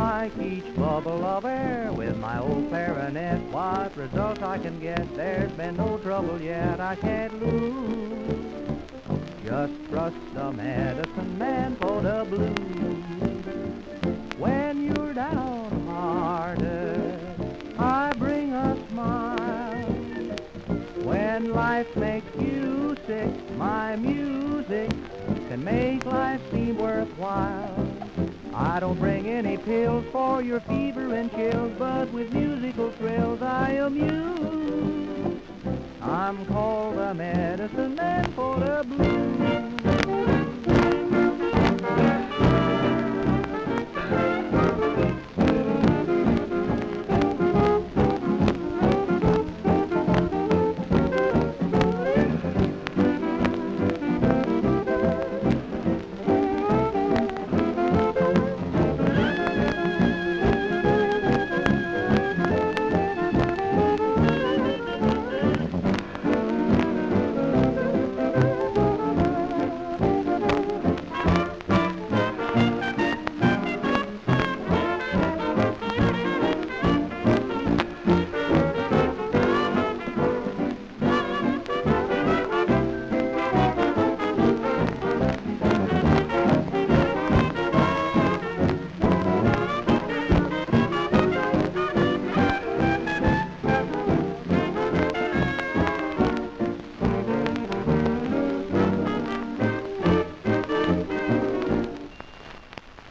like each bubble of air with my old clarinet. What results I can get, there's been no trouble yet I can't lose. Just trust the medicine man for the blues. When you're downhearted, I bring a smile. When life makes you sick, my music can make life seem worthwhile. I don't bring any pills for your fever and chills, but with musical thrills I amuse. I'm called the medicine man for the blues.